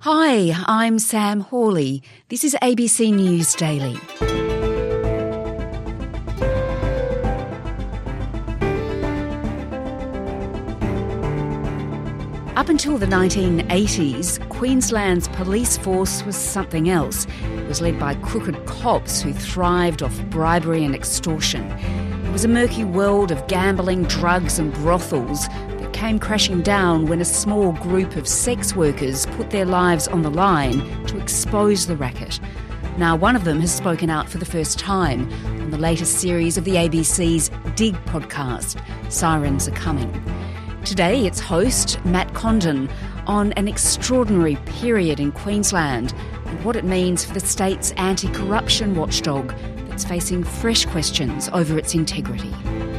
Hi, I'm Sam Hawley. This is ABC News Daily. Up until the 1980s, Queensland's police force was something else. It was led by crooked cops who thrived off bribery and extortion. It was a murky world of gambling, drugs and brothels that came crashing down when a small group of sex workers put their lives on the line to expose the racket. Now, one of them has spoken out for the first time on the latest series of the ABC's Dig podcast, Sirens Are Coming. Today, its host, Matt Condon, on an extraordinary period in Queensland and what it means for the state's anti-corruption watchdog that's facing fresh questions over its integrity.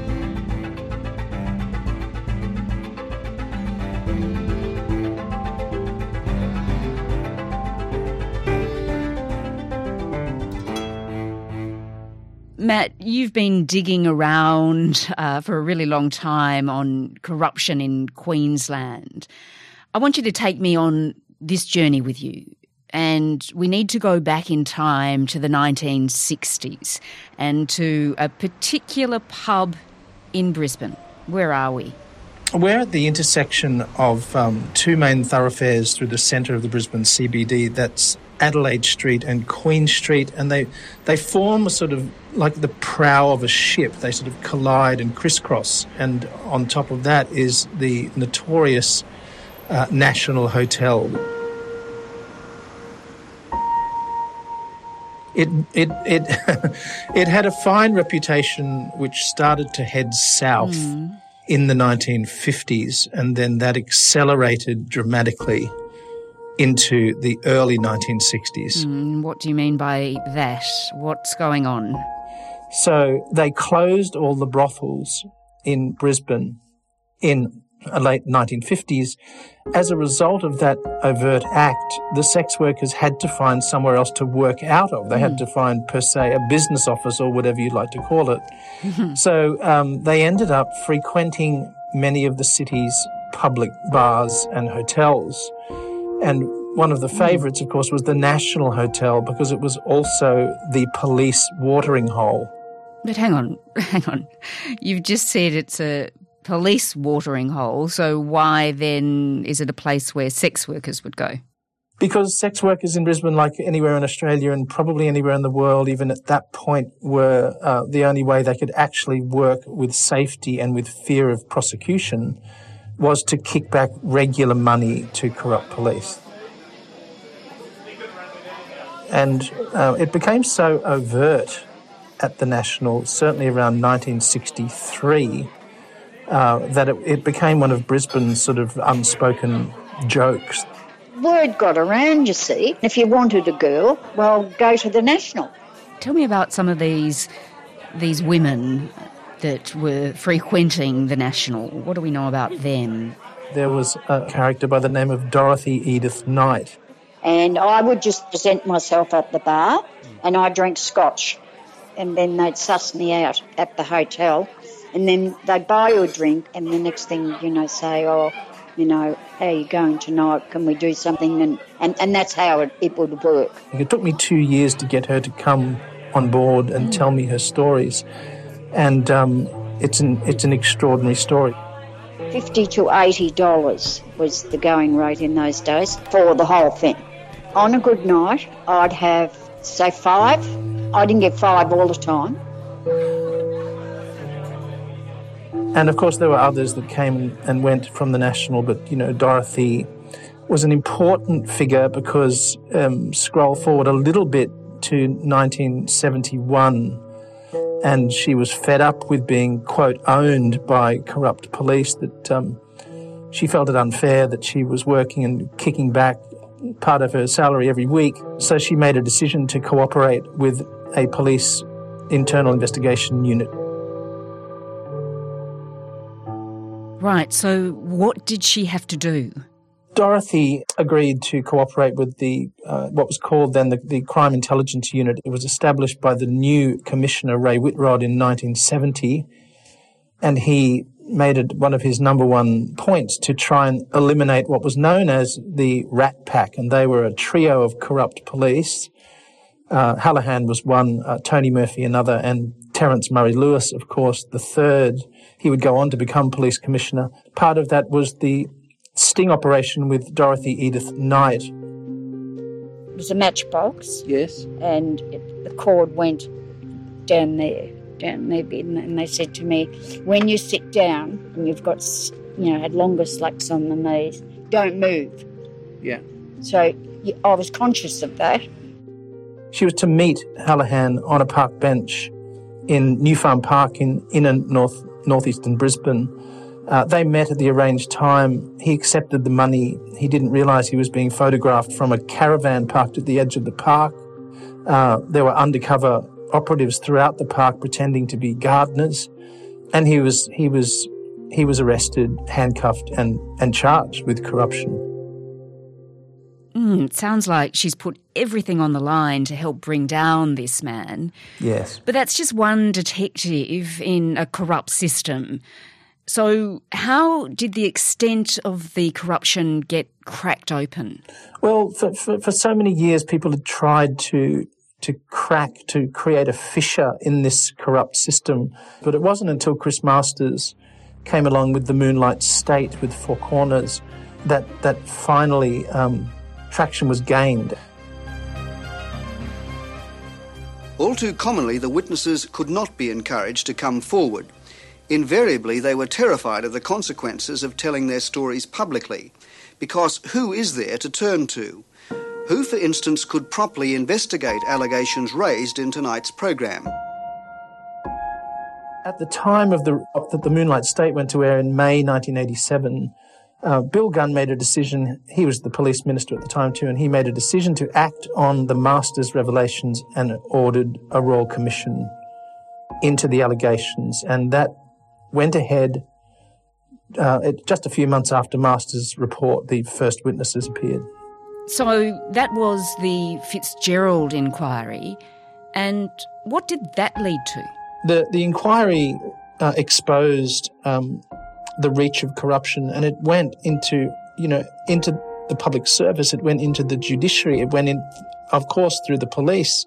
Matt, you've been digging around for a really long time on corruption in Queensland. I want you to take me on this journey with you. And we need to go back in time to the 1960s and to a particular pub in Brisbane. Where are we? We're at the intersection of two main thoroughfares through the centre of the Brisbane CBD. That's Adelaide Street and Queen Street, and they form a sort of like the prow of a ship. They sort of collide and crisscross, and on top of that is the notorious National Hotel. It it had a fine reputation which started to head south in the 1950s, and then that accelerated dramatically into the early 1960s. What do you mean by that? What's going on? So they closed all the brothels in Brisbane in the late 1950s. As a result of that overt act, the sex workers had to find somewhere else to work out of. They had to find, per se, a business office or whatever you'd like to call it. So they ended up frequenting many of the city's public bars and hotels. And one of the favourites, of course, was the National Hotel because it was also the police watering hole. But hang on. You've just said it's a police watering hole, so why then is it a place where sex workers would go? Because sex workers in Brisbane, like anywhere in Australia and probably anywhere in the world, even at that point, were the only way they could actually work with safety and with fear of prosecution was to kick back regular money to corrupt police. And it became so overt at the National, certainly around 1963, that it became one of Brisbane's sort of unspoken jokes. Word got around, you see. If you wanted a girl, well, go to the National. Tell me about some of these women that were frequenting the National. What do we know about them? There was a character by the name of Dorothy Edith Knight. And I would just present myself at the bar and I'd drink scotch. And then they'd suss me out at the hotel. And then they'd buy you a drink and the next thing, say, how are you going tonight? Can we do something? And that's how it would work. It took me 2 years to get her to come on board and tell me her stories. And it's an extraordinary story. $50 to $80 was the going rate in those days for the whole thing. On a good night, I'd have, say, 5. I didn't get 5 all the time. And, of course, there were others that came and went from the National, but, Dorothy was an important figure because, scroll forward a little bit to 1971, and she was fed up with being, quote, owned by corrupt police, that she felt it unfair that she was working and kicking back part of her salary every week. So she made a decision to cooperate with a police internal investigation unit. Right, so what did she have to do? Dorothy agreed to cooperate with the what was called then the Crime Intelligence Unit. It was established by the new Commissioner, Ray Whitrod, in 1970, and he made it one of his number one points to try and eliminate what was known as the Rat Pack, and they were a trio of corrupt police. Hallahan was one, Tony Murphy another, and Terence Murray Lewis, of course, the third. He would go on to become police commissioner. Part of that was the sting operation with Dorothy Edith Knight. It was a matchbox. Yes. And the cord went down their bed, and they said to me, when you sit down and you've got, had longer slacks on the knees, don't move. Yeah. So I was conscious of that. She was to meet Hallahan on a park bench in New Farm Park in inner northeastern Brisbane. They met at the arranged time. He accepted the money. He didn't realise he was being photographed from a caravan parked at the edge of the park. There were undercover operatives throughout the park pretending to be gardeners, and he was arrested, handcuffed, and charged with corruption. It sounds like she's put everything on the line to help bring down this man. Yes. But that's just one detective in a corrupt system. So how did the extent of the corruption get cracked open? Well, for so many years, people had tried to create a fissure in this corrupt system. But it wasn't until Chris Masters came along with the Moonlight State with Four Corners that finally traction was gained. All too commonly, the witnesses could not be encouraged to come forward. Invariably, they were terrified of the consequences of telling their stories publicly, because who is there to turn to? Who, for instance, could properly investigate allegations raised in tonight's program? At the time that the Moonlight State went to air in May 1987, Bill Gunn made a decision. He was the police minister at the time too, and he made a decision to act on the Masters revelations and ordered a royal commission into the allegations, and that went ahead. Just a few months after Masters' report, the first witnesses appeared. So that was the Fitzgerald inquiry, and what did that lead to? The inquiry exposed the reach of corruption, and it went into the public service. It went into the judiciary. It went in, of course, through the police.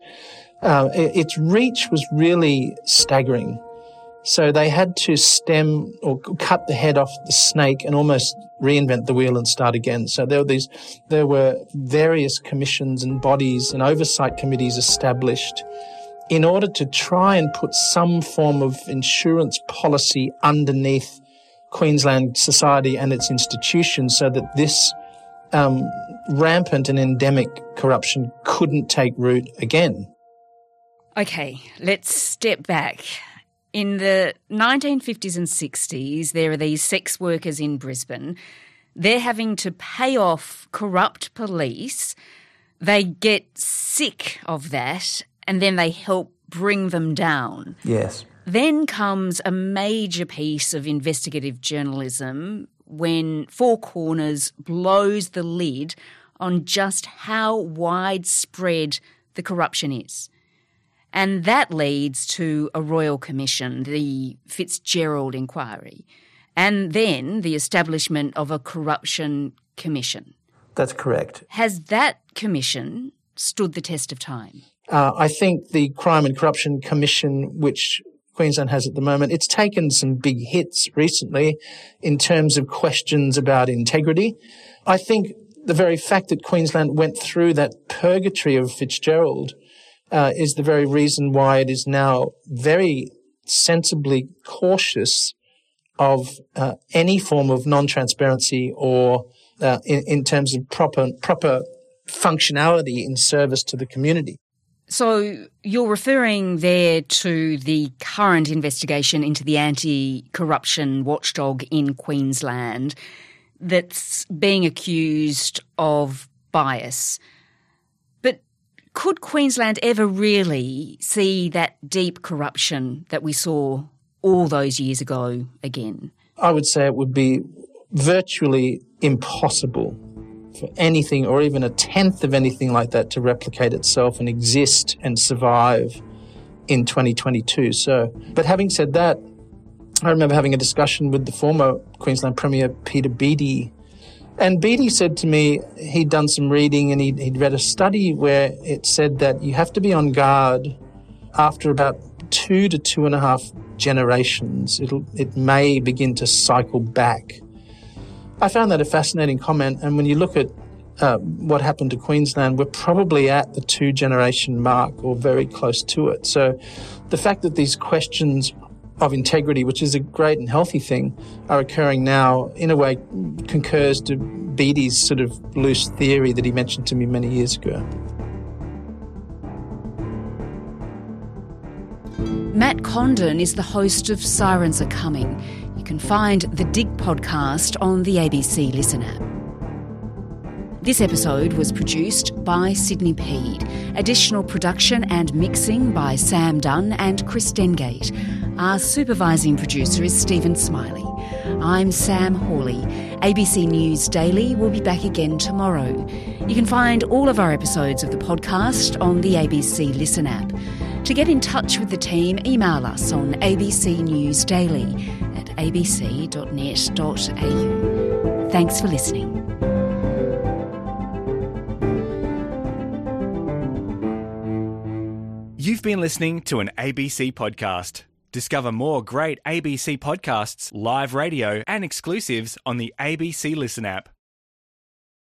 Its reach was really staggering. So they had to stem or cut the head off the snake and almost reinvent the wheel and start again. So there were various commissions and bodies and oversight committees established in order to try and put some form of insurance policy underneath Queensland society and its institutions so that this rampant and endemic corruption couldn't take root again. Okay, let's step back. In the 1950s and 60s, there are these sex workers in Brisbane. They're having to pay off corrupt police. They get sick of that, and then they help bring them down. Yes. Then comes a major piece of investigative journalism when Four Corners blows the lid on just how widespread the corruption is. And that leads to a royal commission, the Fitzgerald inquiry, and then the establishment of a corruption commission. That's correct. Has that commission stood the test of time? I think the Crime and Corruption Commission, which Queensland has at the moment, it's taken some big hits recently in terms of questions about integrity. I think the very fact that Queensland went through that purgatory of Fitzgerald is the very reason why it is now very sensibly cautious of any form of non-transparency or in terms of proper functionality in service to the community. So you're referring there to the current investigation into the anti-corruption watchdog in Queensland that's being accused of bias. But could Queensland ever really see that deep corruption that we saw all those years ago again? I would say it would be virtually impossible for anything or even a tenth of anything like that to replicate itself and exist and survive in 2022. But having said that, I remember having a discussion with the former Queensland Premier, Peter Beattie, and Beattie said to me he'd done some reading and he'd read a study where it said that you have to be on guard after about 2 to 2.5 generations. It may begin to cycle back. I found that a fascinating comment, and when you look at what happened to Queensland, we're probably at the 2-generation mark or very close to it. So the fact that these questions of integrity, which is a great and healthy thing, are occurring now, in a way concurs to Beattie's sort of loose theory that he mentioned to me many years ago. Matt Condon is the host of Sirens Are Coming. You can find the Dig podcast on the ABC Listen app. This episode was produced by Sydney Peed. Additional production and mixing by Sam Dunn and Chris Dengate. Our supervising producer is Stephen Smiley. I'm Sam Hawley. ABC News Daily will be back again tomorrow. You can find all of our episodes of the podcast on the ABC Listen app. To get in touch with the team, email us on abcnewsdaily@abc.net.au. Thanks for listening. You've been listening to an ABC podcast. Discover more great ABC podcasts, live radio, and exclusives on the ABC Listen app.